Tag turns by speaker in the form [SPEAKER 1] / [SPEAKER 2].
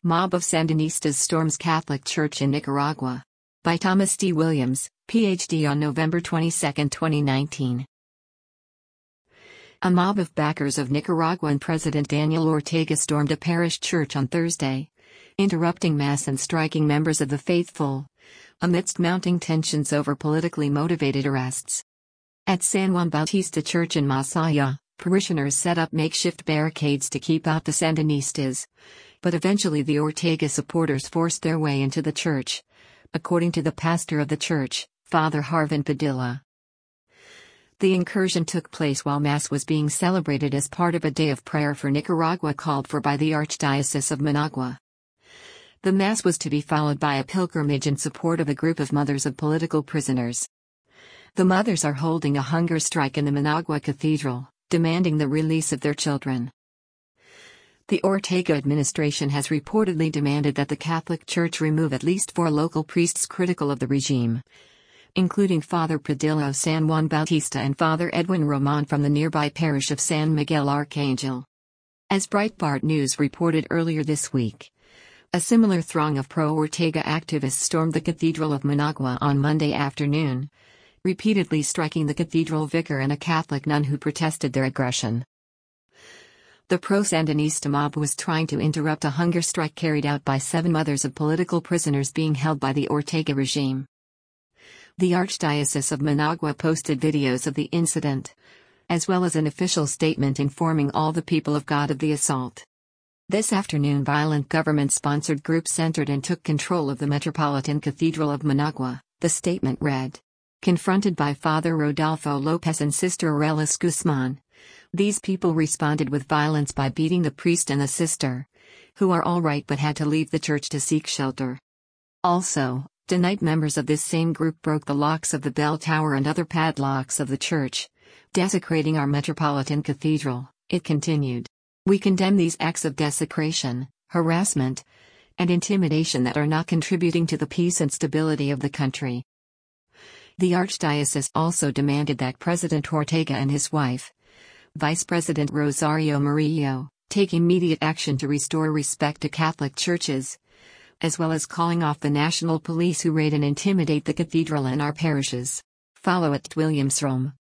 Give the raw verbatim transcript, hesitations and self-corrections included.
[SPEAKER 1] Mob of Sandinistas storms Catholic Church in Nicaragua. By Thomas D. Williams, P H D on November twenty-second, twenty nineteen. A mob of backers of Nicaraguan President Daniel Ortega stormed a parish church on Thursday, interrupting Mass and striking members of the faithful, amidst mounting tensions over politically motivated arrests. At San Juan Bautista Church in Masaya, parishioners set up makeshift barricades to keep out the Sandinistas, but eventually the Ortega supporters forced their way into the church, according to the pastor of the church, Father Harvin Padilla. The incursion took place while Mass was being celebrated as part of a day of prayer for Nicaragua called for by the Archdiocese of Managua. The Mass was to be followed by a pilgrimage in support of a group of mothers of political prisoners. The mothers are holding a hunger strike in the Managua Cathedral, demanding the release of their children. The Ortega administration has reportedly demanded that the Catholic Church remove at least four local priests critical of the regime, including Father Padilla of San Juan Bautista and Father Edwin Roman from the nearby parish of San Miguel Archangel. As Breitbart News reported earlier this week, a similar throng of pro-Ortega activists stormed the Cathedral of Managua on Monday afternoon, repeatedly striking the cathedral vicar and a Catholic nun who protested their aggression. The pro-Sandinista mob was trying to interrupt a hunger strike carried out by seven mothers of political prisoners being held by the Ortega regime. The Archdiocese of Managua posted videos of the incident, as well as an official statement informing all the people of God of the assault. This afternoon, violent government-sponsored groups entered and took control of the Metropolitan Cathedral of Managua, the statement read. Confronted by Father Rodolfo Lopez and Sister Aurelis Guzman, these people responded with violence by beating the priest and the sister, who are all right but had to leave the church to seek shelter. Also, tonight members of this same group broke the locks of the bell tower and other padlocks of the church, desecrating our Metropolitan Cathedral, it continued. We condemn these acts of desecration, harassment, and intimidation that are not contributing to the peace and stability of the country. The Archdiocese also demanded that President Ortega and his wife, Vice President Rosario Murillo, take immediate action to restore respect to Catholic churches, as well as calling off the national police who raid and intimidate the cathedral and our parishes. Follow at Williams Rome.